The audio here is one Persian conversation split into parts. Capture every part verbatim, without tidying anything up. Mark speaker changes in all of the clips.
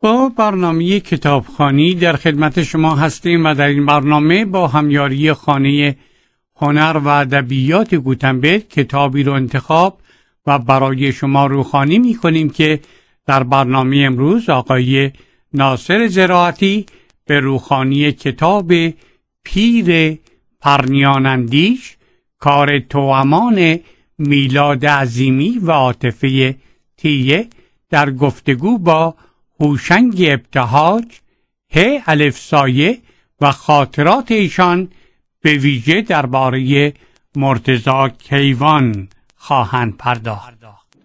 Speaker 1: با برنامه کتابخوانی در خدمت شما هستیم و در این برنامه با همیاری خانه هنر و ادبیات گوتنبرگ کتابی رو انتخاب و برای شما روخوانی می کنیم که در برنامه امروز آقای ناصر زراعتی به روخوانی کتاب پیر پرنیان اندیش کار توامان میلاد عظیمی و عاطفه تیه در گفتگو با هوشنگ ابتهاج ه الف سایه و خاطرات ایشان به ویژه درباره مرتضی کیوان خواهند پرداخت.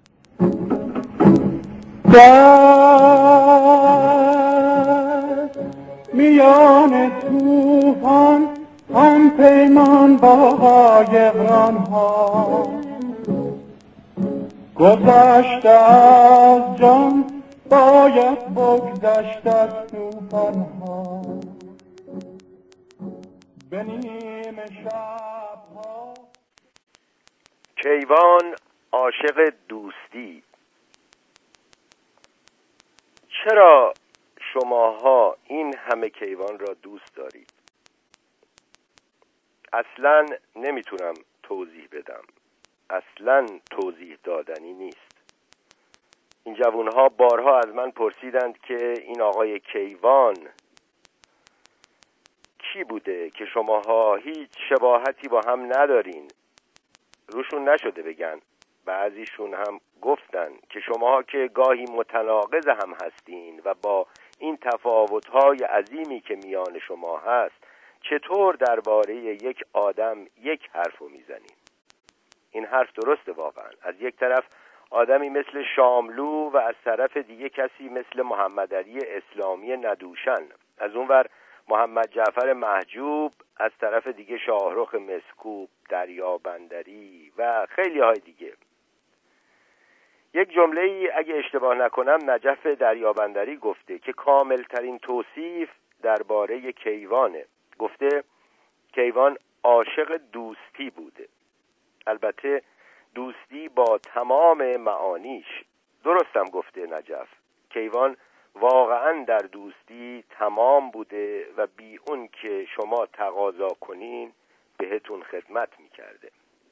Speaker 2: در میان طوفان هم پیمان با قایقران‌ها گذشته از جان باید بگذشت از طوفان‌ها به نیمه شب‌ها.
Speaker 3: کیوان عاشق دوستی. چرا شماها این همه کیوان را دوست دارید؟ اصلاً نمیتونم توضیح بدم. اصلاً توضیح دادنی نیست. این جوانها بارها از من پرسیدند که این آقای کیوان کی بوده که شماها هیچ شباهتی با هم ندارین. روشون نشده بگن. بعضیشون هم گفتن که شماها که گاهی متناقض هم هستین و با این تفاوت‌های عظیمی که میان شما هست چطور درباره یک آدم یک حرفو میزنین؟ این حرف درسته واقعا. از یک طرف آدمی مثل شاملو و از طرف دیگه کسی مثل محمد علی اسلامی ندوشن، از اونور محمد جعفر محجوب، از طرف دیگه شاهرخ مسکوب، دریابندری و خیلی های دیگه. یک جمله ای اگه اشتباه نکنم نجف دریابندری گفته که کامل ترین توصیف درباره کیوانه. گفته کیوان عاشق دوستی بوده. البته دوستی با تمام معانیش. درستم گفته نجف. کیوان واقعا در دوستی تمام بوده و بی اون که شما تقاضا کنین بهتون خدمت میکرده.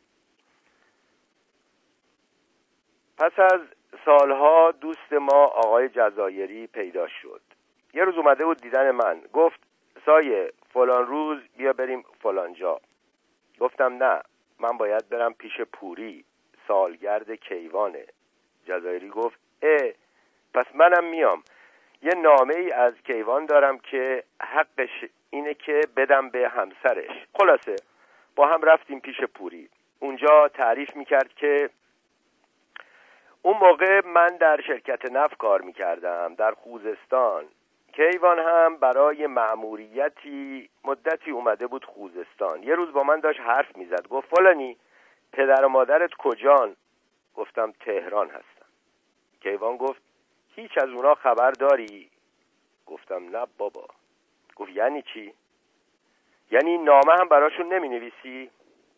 Speaker 3: پس از سالها دوست ما آقای جزایری پیدا شد. یه روز اومده بود دیدن من. گفت سایه فلان روز بیا بریم فلان جا. گفتم نه، من باید برم پیش پوری، سالگرد کیوانه. جزایری گفت اه پس منم میام. یه نامه ای از کیوان دارم که حقش اینه که بدم به همسرش. خلاصه با هم رفتیم پیش پوری. اونجا تعریف میکرد که اون موقع من در شرکت نفت کار میکردم در خوزستان. کیوان هم برای مأموریتی مدتی اومده بود خوزستان. یه روز با من داشت حرف میزد. گفت فلانی پدر و مادرت کجان؟ گفتم تهران هستن. کیوان گفت هیچ از اونا خبر داری؟ گفتم نه بابا. گفت یعنی چی؟ یعنی نامه هم براشون نمی نویسی؟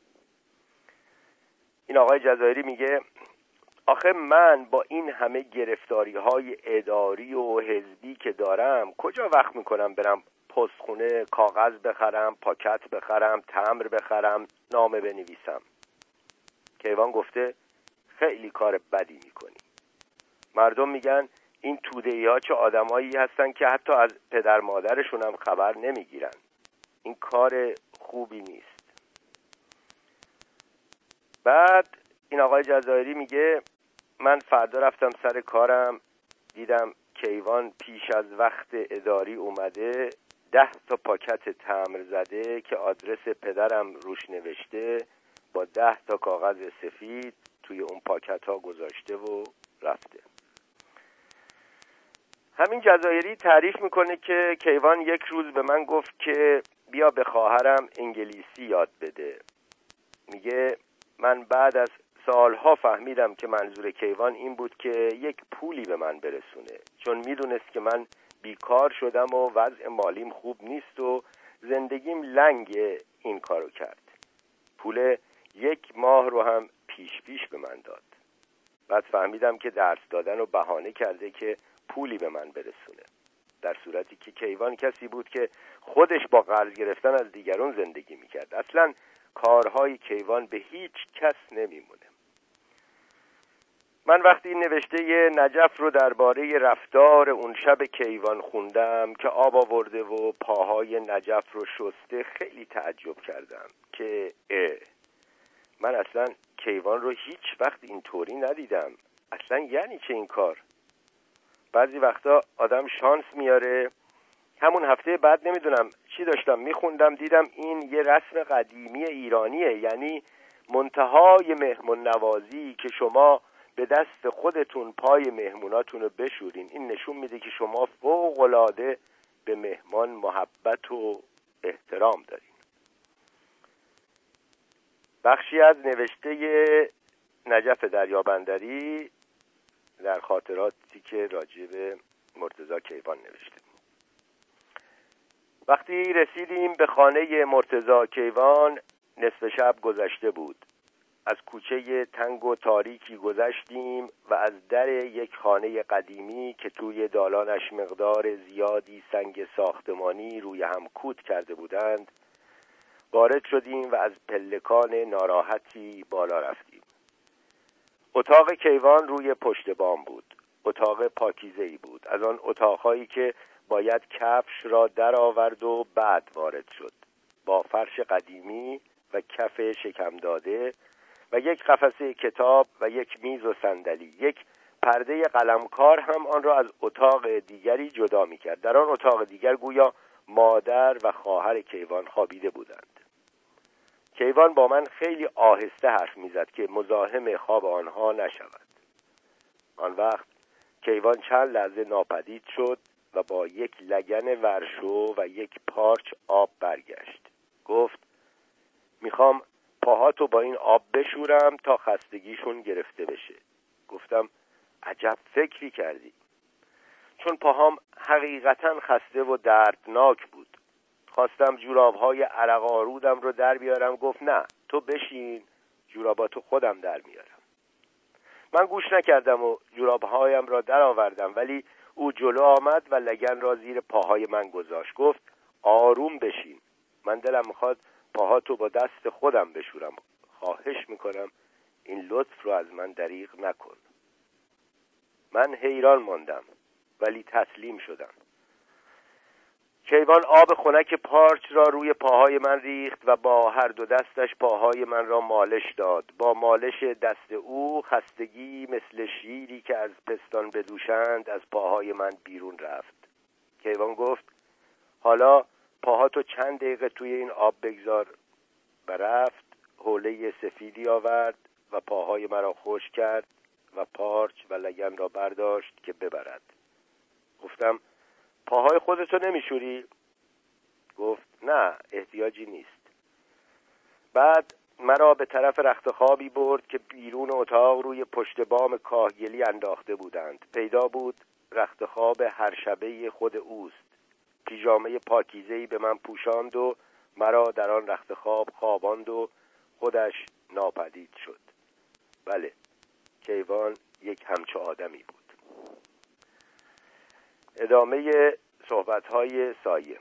Speaker 3: این آقای جزایری میگه آخه من با این همه گرفتاری های اداری و حزبی که دارم کجا وقت میکنم برم پستخونه کاغذ بخرم، پاکت بخرم، تمبر بخرم، نامه بنویسم. کیوان گفته خیلی کار بدی میکنی. مردم میگن این توده‌ای ها چه آدمایی هستن که حتی از پدر مادرشون هم خبر نمیگیرن. این کار خوبی نیست. بعد این آقای جزایری میگه من فردا رفتم سر کارم، دیدم کیوان پیش از وقت اداری اومده ده تا پاکت تمبر زده که آدرس پدرم روش نوشته با ده تا کاغذ سفید توی اون پاکت ها گذاشته و رفته. همین جزایری تعریف میکنه که کیوان یک روز به من گفت که بیا به خواهرم انگلیسی یاد بده. میگه من بعد از سالها فهمیدم که منظور کیوان این بود که یک پولی به من برسونه، چون میدونست که من بیکار شدم و وضع مالیم خوب نیست و زندگیم لنگ. این کارو کرد. پول یک ماه رو هم پیش پیش به من داد. بعد فهمیدم که درس دادن رو بهانه کرده که پولی به من برسونه، در صورتی که کیوان کسی بود که خودش با قرض گرفتن از دیگران زندگی میکرد. اصلا کارهای کیوان به هیچ کس نمیمونه. من وقتی این نوشته نجف رو درباره رفتار اون شب کیوان خوندم که آب آورده و پاهای نجف رو شسته، خیلی تعجب کردم که اه من اصلا کیوان رو هیچ وقت اینطوری ندیدم. اصلا یعنی چه این کار؟ بعضی وقتا آدم شانس میاره. همون هفته بعد نمیدونم چی داشتم میخوندم، دیدم این یه رسم قدیمی ایرانیه، یعنی منتهای مهمون نوازی که شما به دست خودتون پای مهموناتون رو بشورین. این نشون میده که شما فوق‌العاده به مهمان محبت و احترام دارین. بخشی از نوشته نجف دریابندری در خاطراتی که راجع به مرتضی کیوان نوشته. وقتی رسیدیم به خانه مرتضی کیوان نصف شب گذشته بود. از کوچه تنگ و تاریکی گذشتیم و از در یک خانه قدیمی که توی دالانش مقدار زیادی سنگ ساختمانی روی هم کوت کرده بودند وارد شدیم و از پلکان ناراحتی بالا رفتیم. اتاق کیوان روی پشت بام بود. اتاق پاکیزه‌ای بود، از آن اتاقهایی که باید کفش را در آورد و بعد وارد شد، با فرش قدیمی و کف شکم داده و یک قفسه کتاب و یک میز و صندلی. یک پرده قلمکار هم آن را از اتاق دیگری جدا می‌کرد. در آن اتاق دیگر گویا مادر و خواهر کیوان خوابیده بودند. کیوان با من خیلی آهسته حرف می‌زد که مزاحم خواب آنها نشود. آن وقت کیوان چند لحظه ناپدید شد و با یک لگن ورشو و یک پارچ آب برگشت. گفت میخوام پاهاتو با این آب بشورم تا خستگیشون گرفته بشه. گفتم عجب فکری کردی، چون پاهام حقیقتا خسته و دردناک بود. خواستم جورابهای عرق آرودم رو در بیارم. گفت نه، تو بشین، جوراباتو خودم در میارم. من گوش نکردم و جورابهایم را در آوردم، ولی او جلو آمد و لگن را زیر پاهای من گذاشت. گفت آروم بشین، من دلم میخواد پاهاتو با دست خودم بشورم. خواهش میکنم این لطف رو از من دریغ نکن. من حیران ماندم ولی تسلیم شدم. کیوان آب خنک پارچ را روی پاهای من ریخت و با هر دو دستش پاهای من را مالش داد. با مالش دست او خستگی مثل شیری که از پستان بدوشند از پاهای من بیرون رفت. کیوان گفت حالا پاهاتو چند دقیقه توی این آب بگذار. و رفت حوله سفیدی آورد و پاهای مرا خشک کرد و پارچ و لگن را برداشت که ببرد. گفتم پاهای خودتو نمیشوری؟ گفت نه، احتیاجی نیست. بعد مرا به طرف رخت خوابی برد که بیرون اتاق روی پشت بام کاهگلی انداخته بودند. پیدا بود رخت خواب هر شبه خود اوست. پیژامه پاکیزه‌ای به من پوشاند و مرا در آن رخت خواب خواباند و خودش ناپدید شد. بله، کیوان یک همچو آدمی بود. ادامه صحبت‌های سایه.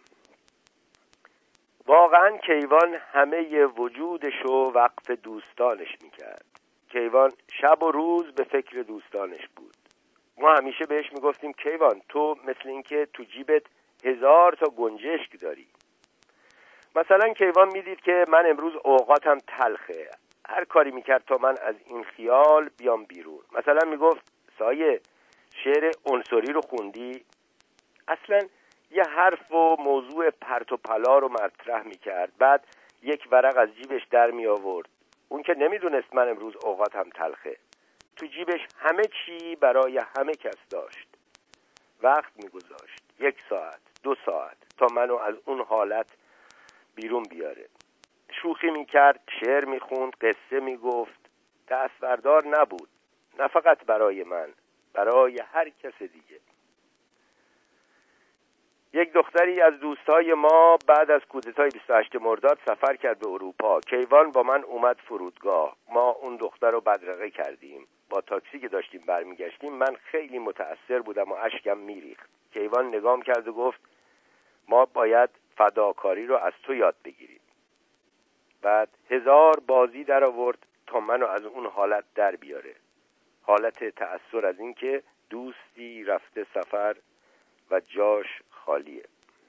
Speaker 3: واقعا کیوان همه وجودشو وقف دوستانش میکرد. کیوان شب و روز به فکر دوستانش بود. ما همیشه بهش میگفتیم کیوان تو مثل اینکه تو جیبت هزار تا گنجشک داری. مثلا کیوان میدید که من امروز اوقاتم تلخه، هر کاری میکرد تا من از این خیال بیام بیرون. مثلا میگفت سایه شعر عنصری رو خوندی؟ اصلا یه حرف و موضوع پرت و پلا رو مطرح میکرد. بعد یک ورق از جیبش در می آورد. اون که نمیدونست من امروز اوقاتم تلخه. تو جیبش همه چی برای همه کس داشت. وقت میگذاشت، یک ساعت، دو ساعت، تا منو از اون حالت بیرون بیاره. شوخی میکرد، شعر میخوند، قصه میگفت. دستبردار نبود، نه فقط برای من، برای هر کس دیگه. یک دختری از دوستای ما بعد از کودتای بیست و هشتم مرداد سفر کرد به اروپا. کیوان با من اومد فرودگاه. ما اون دختر رو بدرقه کردیم. با تاکسی که داشتیم برمیگشتیم من خیلی متأثر بودم و اشکم میریخت. کیوان نگام کرد و گفت ما باید فداکاری رو از تو یاد بگیریم. بعد هزار بازی در آورد تا منو از اون حالت در بیاره. حالت تأثر از این که دوستی رفته سفر و جاش خالیه.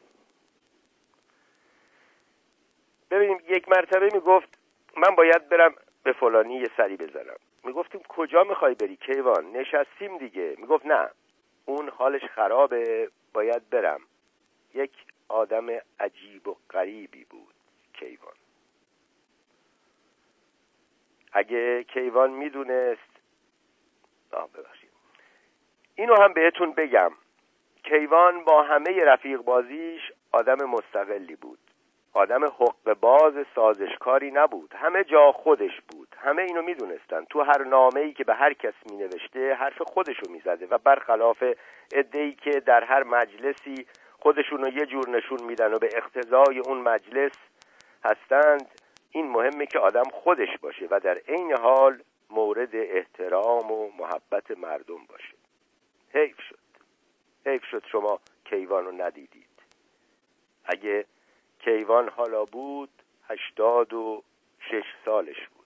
Speaker 3: ببینیم یک مرتبه میگفت من باید برم به فلانی یه سری بزنم. میگفتیم کجا میخوای بری کیوان؟ نشستیم دیگه. میگفت نه اون حالش خرابه باید برم. یک آدم عجیب و غریبی بود کیوان. اگه کیوان میدونست آه ببخشید اینو هم بهتون بگم، کیوان با همه رفیق بازیش آدم مستقلی بود. آدم حق باز سازشکاری نبود. همه جا خودش بود. همه اینو میدونستن. تو هر نامه‌ای که به هر کس مینوشته حرف خودشو میزده و برخلاف عده‌ای که در هر مجلسی خودشونو یه جور نشون میدن و به اقتضای اون مجلس هستند، این مهمه که آدم خودش باشه و در عین حال مورد احترام و محبت مردم باشه. حیف شد. حیف شد شما کیوانو ندیدید. اگه کیوان حالا بود هشتاد و شش سالش بود.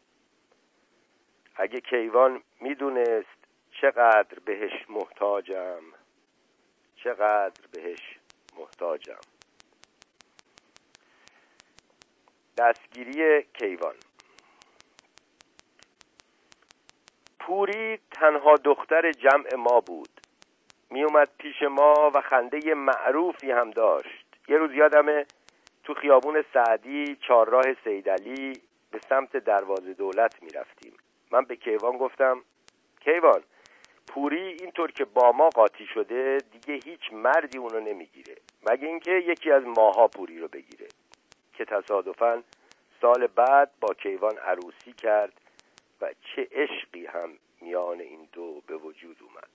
Speaker 3: اگه کیوان میدونست چقدر بهش محتاجم، چقدر بهش محتاجم. دستگیری کیوان. پوری تنها دختر جمع ما بود. می اومد پیش ما و خنده معروفی هم داشت. یه روز یادمه تو خیابون سعدی چهارراه سیدعلی به سمت دروازه دولت می رفتیم. من به کیوان گفتم کیوان پوری اینطور که با ما قاطی شده دیگه هیچ مردی اونو نمیگیره مگه اینکه یکی از ماها پوری رو بگیره. که تصادفاً سال بعد با کیوان عروسی کرد و چه عشقی هم میان این دو به وجود اومد.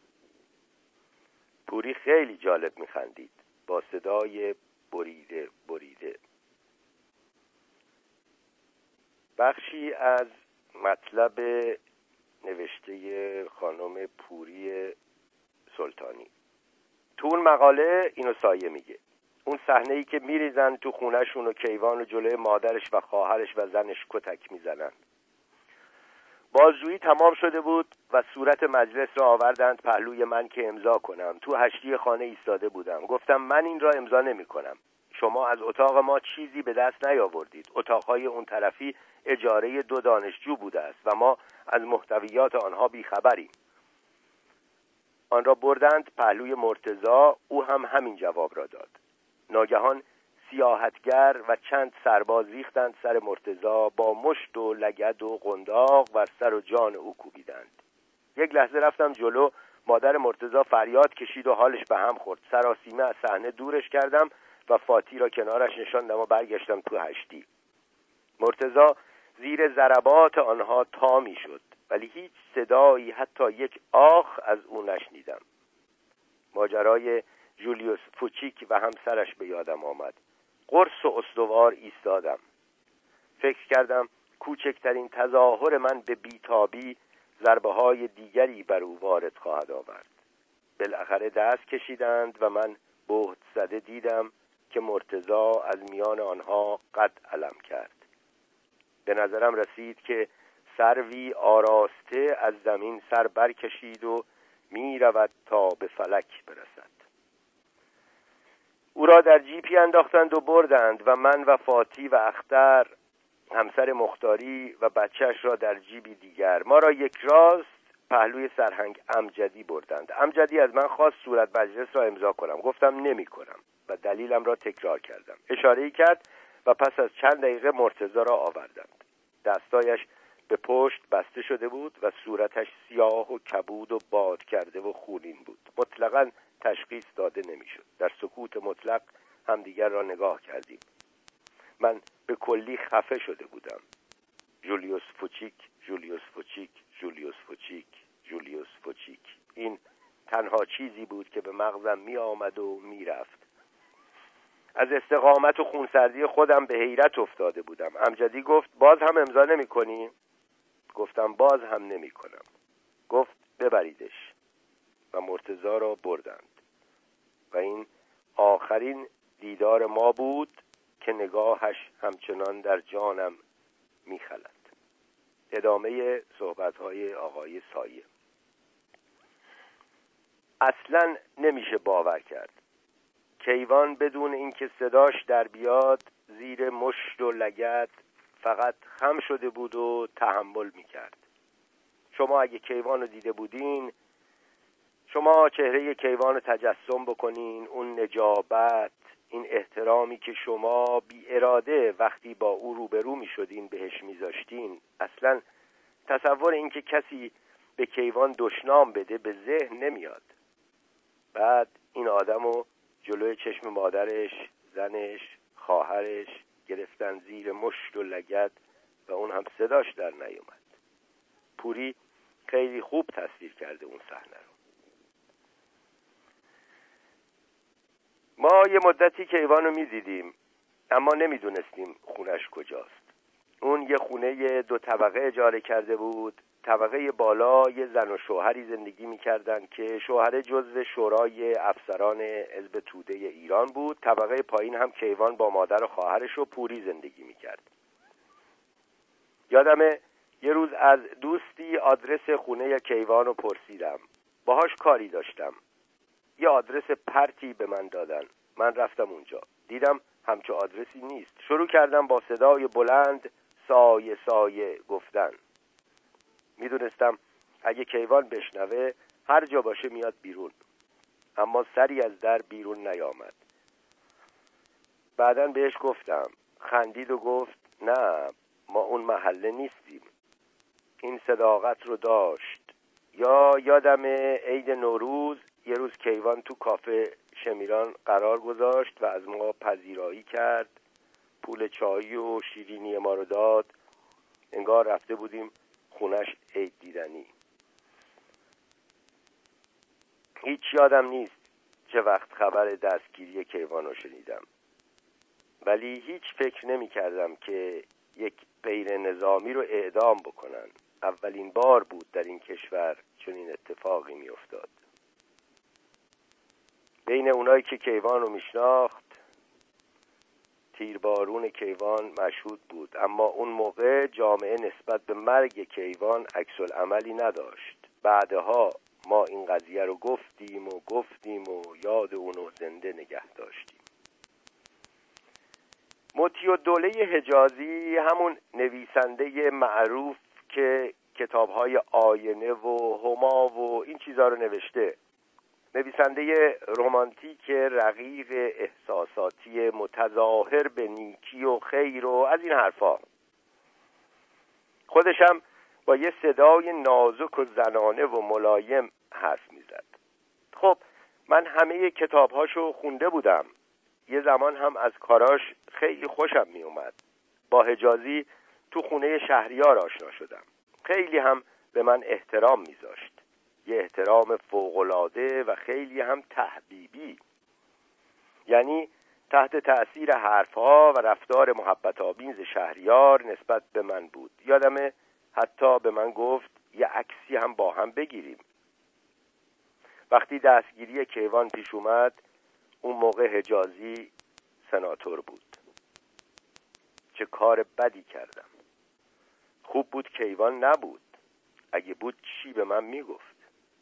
Speaker 3: پوری خیلی جالب میخندید با صدای بریده بریده. بخشی از مطلب نوشته خانم پوری سلطانی. تو اون مقاله اینو سایه میگه. اون صحنه‌ای که میریزن تو خونه‌شون و کیوان و جلوی مادرش و خواهرش و زنش کتک میزنن. بازجویی تمام شده بود و صورت مجلس را آوردند پهلوی من که امضا کنم. تو هشتی خانه ایستاده بودم. گفتم من این را امضا نمی کنم. شما از اتاق ما چیزی به دست نیاوردید. اتاقهای اون طرفی اجاره دو دانشجو بوده است و ما از محتویات آنها بیخبریم. آن را بردند پهلوی مرتضی. او هم همین جواب را داد. ناگهان سیاحتگر و چند سرباز ریختند سر مرتضی، با مشت و لگد و قنداق بر سر و جان او کوبیدند. یک لحظه رفتم جلو. مادر مرتضی فریاد کشید و حالش به هم خورد. سراسیمه از صحنه دورش کردم و فاتی را کنارش نشاندم و برگشتم تو هشتی. مرتضی زیر ضربات آنها تا می شد ولی هیچ صدایی حتی یک آخ از او نشنیدم. ماجرای جولیوس فوچیک و همسرش به یادم آمد. قرص و استوار ایستادم. فکر کردم کوچکترین تظاهر من به بیتابی ضربه های دیگری بر او وارد خواهد آورد. بالاخره دست کشیدند و من بهت زده دیدم که مرتضی از میان آنها قد علم کرد. به نظرم رسید که سروی آراسته از زمین سر برکشید و می رود تا به فلک برسد. او را در جیپی انداختند و بردند و من و فاتی و اختر همسر مختاری و بچهش را در جیبی دیگر. ما را یک راست پهلوی سرهنگ امجدی بردند. امجدی از من خواست صورت مجلس را امضا کنم. گفتم نمی کنم و دلیلم را تکرار کردم. اشاره‌ای کرد و پس از چند دقیقه مرتضی را آوردند. دستایش به پشت بسته شده بود و صورتش سیاه و کبود و باد کرده و خونین بود. مطلقاً تشخیص داده نمیشد. در سکوت مطلق همدیگر را نگاه کردیم. من به کلی خفه شده بودم. جولیوس فوچیک، جولیوس فوچیک، جولیوس فوچیک، جولیوس فوچیک. این تنها چیزی بود که به مغزم می آمد و می رفت. از استقامت و خونسردی خودم به حیرت افتاده بودم. امجدی گفت باز هم امضا نمی کنی؟ گفتم باز هم نمی کنم. گفت ببریدش و مرتضی را بردند و این آخرین دیدار ما بود که نگاهش همچنان در جانم می خلد. ادامه صحبت‌های آقای سایه. اصلاً نمیشه باور کرد. کیوان بدون اینکه صداش در بیاد زیر مشت و لگد فقط خم شده بود و تحمل میکرد. شما اگه کیوان رو دیده بودین، شما چهره کیوان رو تجسم بکنین، اون نجابت، این احترامی که شما بی اراده وقتی با او روبرو میشدین بهش میذاشتین، اصلا تصور این که کسی به کیوان دشنام بده به ذهن نمیاد. بعد این آدمو جلوی چشم مادرش، زنش، خواهرش گرفتن زیر مشت و لگد و اون هم صداش در نیومد. پوری خیلی خوب تصویر کرده اون صحنه رو. ما یه مدتی کیوان رو می‌دیدیم اما نمیدونستیم خونش کجاست. اون یه خونه دو طبقه اجاره کرده بود. طبقه بالا یه زن و شوهری زندگی می‌کردن که شوهر جزو شورای افسران حزب توده ایران بود. طبقه پایین هم کیوان با مادر و خواهرش و پوری زندگی می‌کرد. یادمه یه روز از دوستی آدرس خونه کیوان رو پرسیدم. باهاش کاری داشتم. یه آدرس پرتی به من دادن. من رفتم اونجا. دیدم همچه آدرسی نیست. شروع کردم با صدای بلند سایه سایه گفتن. میدونستم اگه کیوان بشنوه هر جا باشه میاد بیرون، اما سری از در بیرون نیامد. بعدن بهش گفتم، خندید و گفت نه ما اون محله نیستیم. این صداقت رو داشت. یا یادم عید نوروز یه روز کیوان تو کافه شمیران قرار گذاشت و از ما پذیرایی کرد، پول چایی و شیرینی ما رو داد، انگار رفته بودیم خونش عید دیدنی. هیچ یادم نیست چه وقت خبر دستگیری کیوان رو شنیدم، ولی هیچ فکر نمی کردم که یک غیر نظامی رو اعدام بکنن. اولین بار بود در این کشور چنین اتفاقی می افتاد. بین اونایی که کیوان رو می شناخت تیربارون کیوان مشهود بود، اما اون موقع جامعه نسبت به مرگ کیوان عکس العملی نداشت. بعدها ما این قضیه رو گفتیم و گفتیم و یاد اونو زنده نگه داشتیم. مطیع الدوله حجازی همون نویسنده معروف که کتاب‌های آینه و هما و این چیزا رو نوشته، نویسنده رمانتیک رقیق احساساتی متظاهر به نیکی و خیر و از این حرفا، خودش هم با یه صدای نازک و زنانه و ملایم حرف میزد. خب من همه کتابهاشو خونده بودم. یه زمان هم از کاراش خیلی خوشم می اومد. با حجازی تو خونه شهریار آشنا شدم. خیلی هم به من احترام میذاشت. یه احترام فوق‌العاده و خیلی هم تحبیبی. یعنی تحت تأثیر حرفها و رفتار محبت آمیز شهریار نسبت به من بود. یادمه حتی به من گفت یه عکسی هم با هم بگیریم. وقتی دستگیری کیوان پیش اومد، اون موقع حجازی سناتور بود. چه کار بدی کردم. خوب بود کیوان نبود. اگه بود چی به من میگفت؟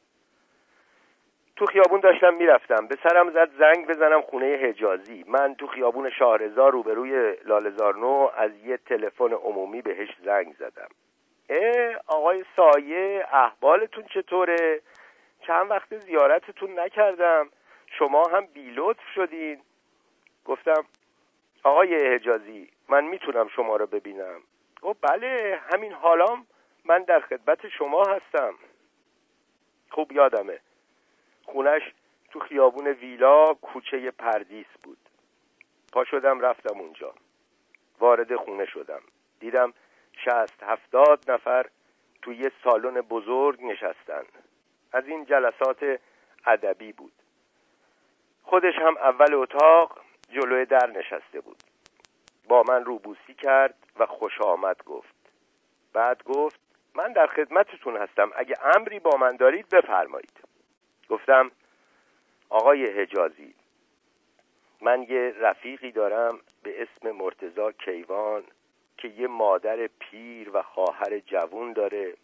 Speaker 3: تو خیابون داشتم میرفتم، به سرم زد زنگ بزنم خونه حجازی. من تو خیابون شاهرضا روبروی لاله‌زارنو از یه تلفن عمومی بهش زنگ زدم. اه آقای سایه، احوالتون چطوره؟ چند وقت زیارتتون نکردم، شما هم بی لطف شدین. گفتم آقای حجازی من میتونم شما رو ببینم؟ گفت بله همین حالام من در خدمت شما هستم. خوب یادمه خونش تو خیابون ویلا کوچه پردیس بود. پا شدم رفتم اونجا. وارد خونه شدم. دیدم شصت هفتاد نفر تو یه سالن بزرگ نشستن. از این جلسات ادبی بود. خودش هم اول اتاق جلوی در نشسته بود. با من روبوسی کرد و خوش آمد گفت. بعد گفت من در خدمتتون هستم، اگه امری با من دارید بفرمایید. گفتم آقای حجازی، من یه رفیقی دارم به اسم مرتضی کیوان که یه مادر پیر و خواهر جوون داره.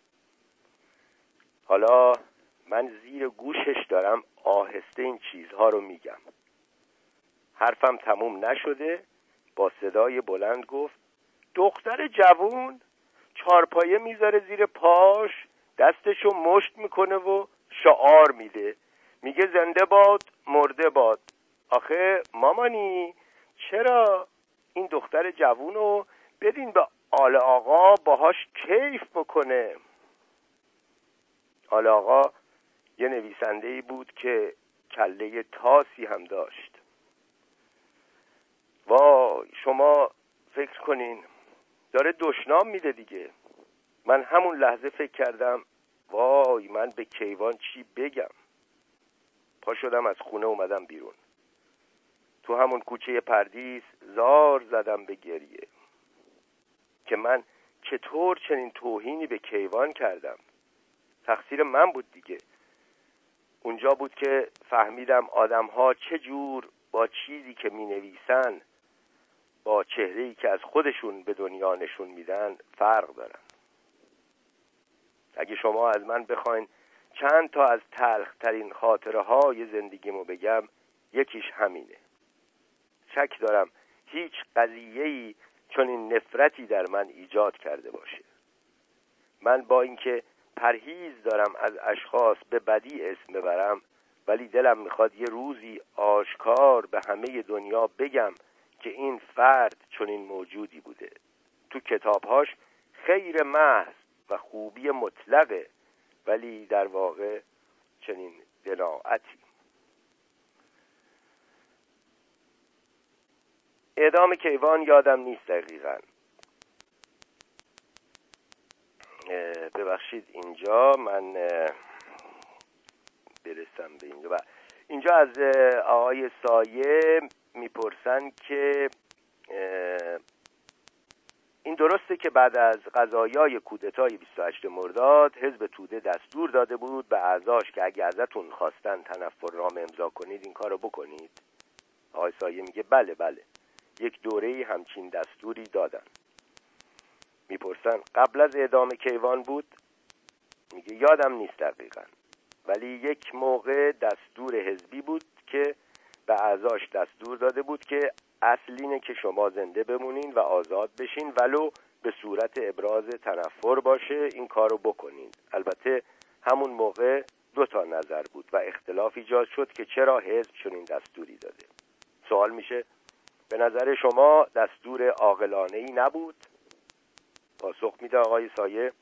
Speaker 3: حالا من زیر گوشش دارم آهسته این چیزها رو میگم. حرفم تموم نشده با صدای بلند گفت دختر جوون چارپایه میذاره زیر پاش، دستشو مشت میکنه و شعار میده، میگه زنده باد مرده باد. آخه مامانی چرا این دختر جوونو بدین به آل آقا باهاش کیف بکنه. آل آقا یه نویسنده‌ای بود که کله تاسی هم داشت. وای شما فکر کنین داره دشنام میده دیگه. من همون لحظه فکر کردم وای من به کیوان چی بگم. پا شدم از خونه اومدم بیرون. تو همون کوچه پردیس زار زدم به گریه که من چطور چنین توهینی به کیوان کردم. تقصیر من بود دیگه. اونجا بود که فهمیدم آدم‌ها چه جور با چیزی که می‌نویسن با چهره‌ای که از خودشون به دنیا نشون میدن فرق دارن. اگه شما از من بخواین چند تا از تلخ‌ترین خاطره‌های زندگیمو بگم، یکیش همینه. شک دارم هیچ قضیه‌ای چون این نفرتی در من ایجاد کرده باشه. من با اینکه پرهیز دارم از اشخاص به بدی اسم ببرم، ولی دلم میخواد یه روزی آشکار به همه دنیا بگم که این فرد چنین موجودی بوده. تو کتابهاش خیر محض و خوبی مطلقه، ولی در واقع چنین دناعتی. اعدام کیوان یادم نیست دقیقاً. ببخشید اینجا من برسم به اینجا. اینجا از آقای سایه میپرسن که این درسته که بعد از قضایای کودتای بیست و هشتم مرداد حزب توده دستور داده بود به اعضاش که اگه ازتون خواستن تنفرنامه امضا کنید این کارو بکنید؟ آقای سایه میگه بله بله، یک دوره‌ای همچین دستوری دادن. میپرسن قبل از اعدام کیوان بود؟ میگه یادم نیست دقیقاً، ولی یک موقع دستور حزبی بود که به اعضاش دستور داده بود که اصل اینه که شما زنده بمونین و آزاد بشین، ولو به صورت ابراز تنفر باشه این کارو بکنین. البته همون موقع دو تا نظر بود و اختلاف ایجاد شد که چرا حزب چنین دستوری داده. سوال میشه به نظر شما دستور عاقلانه‌ای نبود؟ پاسخ میده آقای سایه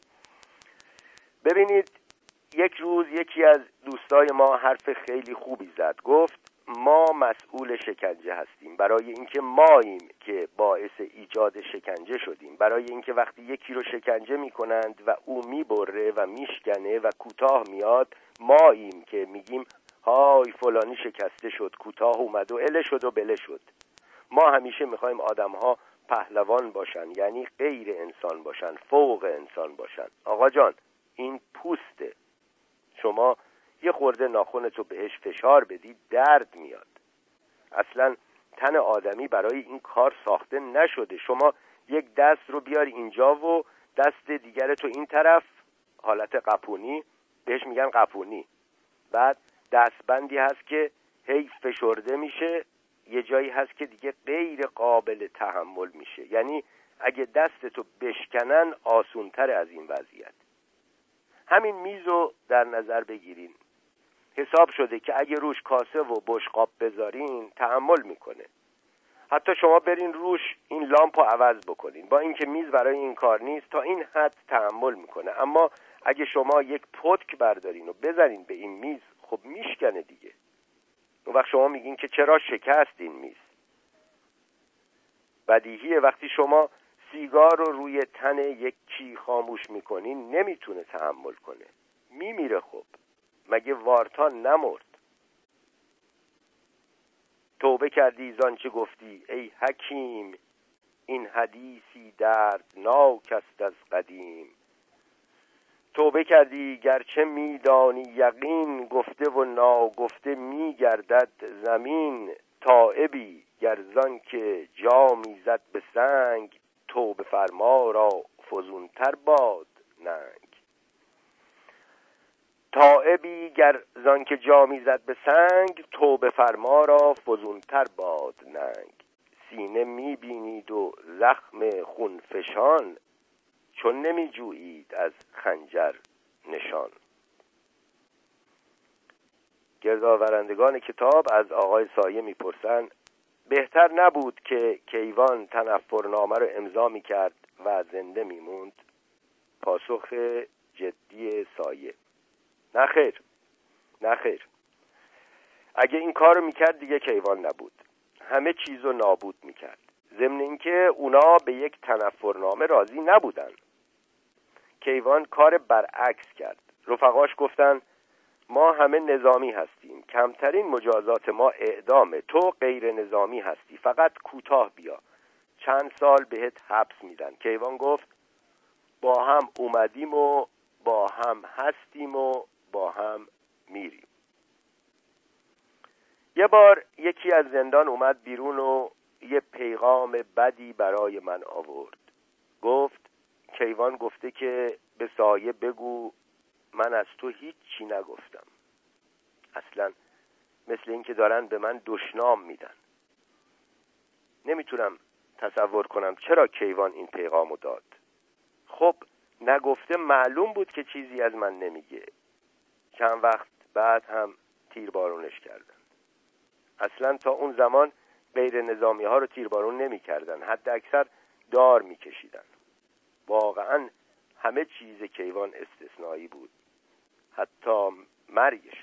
Speaker 3: ببینید، یک روز یکی از دوستای ما حرف خیلی خوبی زد. گفت ما مسئول شکنجه هستیم، برای اینکه ماییم که باعث ایجاد شکنجه شدیم، برای اینکه وقتی یکی رو شکنجه میکنند و او میبره و میشکنه و کوتاه میاد، ماییم که میگیم های فلانی شکسته شد، کوتاه اومد و اله شد و بله شد. ما همیشه میخوایم آدمها پهلوان باشن، یعنی غیر انسان باشن، فوق انسان باشن. آقا جان این پوسته، شما یه خورده ناخنتو بهش فشار بدی درد میاد. اصلا تن آدمی برای این کار ساخته نشده. شما یک دست رو بیاری اینجا و دست دیگر تو این طرف، حالت قپونی بهش میگن قپونی. بعد دستبندی هست که هی فشرده میشه، یه جایی هست که دیگه غیر قابل تحمل میشه. یعنی اگه دستتو بشکنن آسونتر از این وضعیت. همین میزو در نظر بگیرین، حساب شده که اگه روش کاسه و بشقاب بذارین تحمل میکنه. حتی شما برین روش این لامپو عوض بکنین، با اینکه میز برای این کار نیست، تا این حد تحمل میکنه. اما اگه شما یک پتک بردارین و بذارین به این میز، خب میشکنه دیگه. اون وقت شما میگین که چرا شکست این میز. بدیهیه وقتی شما سیگار رو روی تن یکی خاموش میکنین نمیتونه تحمل کنه، میمیره. خب مگه وارتان نمرد؟ توبه کردی زانچه گفتی ای حکیم، این حدیثی دردناک است از قدیم. توبه کردی گرچه میدانی یقین، گفته و ناگفته میگردد زمین. تائبی گر زانکه جامی زد به سنگ، توبه فرما را فزونتر باد ننگ. تائبی گر زانکه جامی زد به سنگ، توبه فرما را فزونتر باد ننگ. سینه میبینید و زخم خونفشان، چون نمیجویید از خنجر نشان. گردآورندگان کتاب از آقای سایه میپرسند بهتر نبود که کیوان تنفرنامه رو امضا میکرد و زنده میموند؟ پاسخ جدی سایه: نه خیر، نه خیر. اگه این کار رو میکرد دیگه کیوان نبود، همه چیز رو نابود میکرد. ضمن اینکه اونا به یک تنفرنامه راضی نبودن. کیوان کار برعکس کرد. رفقاش گفتن ما همه نظامی هستیم، کمترین مجازات ما اعدامه، تو غیر نظامی هستی، فقط کوتاه بیا، چند سال بهت حبس میدن. کیوان گفت با هم اومدیم و با هم هستیم و با هم میریم. یه بار یکی از زندان اومد بیرون و یه پیغام بدی برای من آورد. گفت کیوان گفته که به سایه بگو من از تو هیچ چی نگفتم. اصلا مثل این که دارن به من دشنام میدن. نمیتونم تصور کنم چرا کیوان این پیغامو داد. خب نگفته معلوم بود که چیزی از من نمیگه. چند وقت بعد هم تیربارونش کردن. اصلا تا اون زمان غیر نظامی ها رو تیربارون نمی کردن، حد اکثر دار می کشیدن. واقعا همه چیز کیوان استثنایی بود، حتی مرگشم.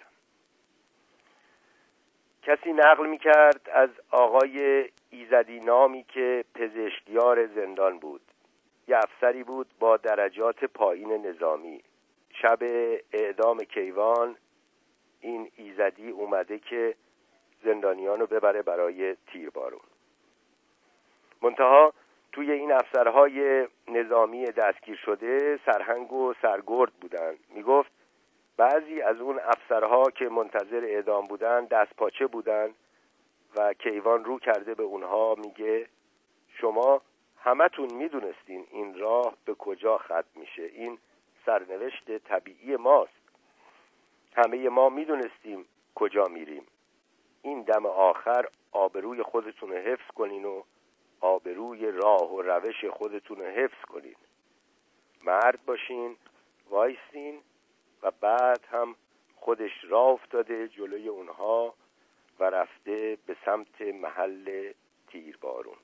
Speaker 3: کسی نقل می کرد از آقای ایزدی نامی که پزشکیار زندان بود. یه افسری بود با درجات پایین نظامی. شب اعدام کیوان این ایزدی اومده که زندانیان رو ببره برای تیربارون. منتها توی این افسرهای نظامی دستگیر شده سرهنگ و سرگرد بودن. میگفت بعضی از اون افسرها که منتظر اعدام بودن دست پاچه بودن و کیوان رو کرده به اونها میگه شما همتون میدونستین این راه به کجا ختم میشه، این سرنوشت طبیعی ماست، همه ما میدونستیم کجا میریم. این دم آخر آبروی خودتون رو حفظ کنین و آبروی راه و روش خودتون رو حفظ کنین. مرد باشین، وایسین. و بعد هم خودش راه افتاده جلوی اونها و رفته به سمت محل تیربارون.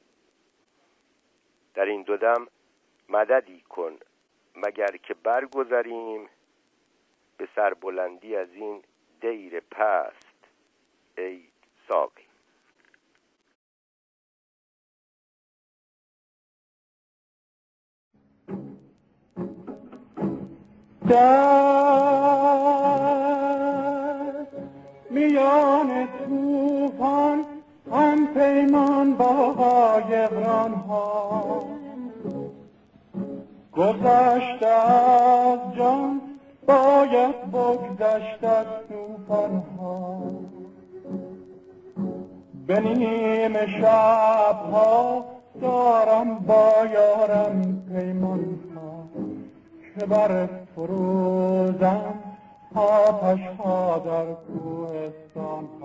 Speaker 3: در این دو دم مددی کن مگر که برگذریم، به سربلندی از این دیر پست ای ساقی.
Speaker 2: در میان طوفان هم پیمان با قایقران ها، گذشته از جان باید بگذشت از طوفان ها. به نیم شب ها دارم با یارم پیمان ها، که بر فروزم آتش ها در کوهستان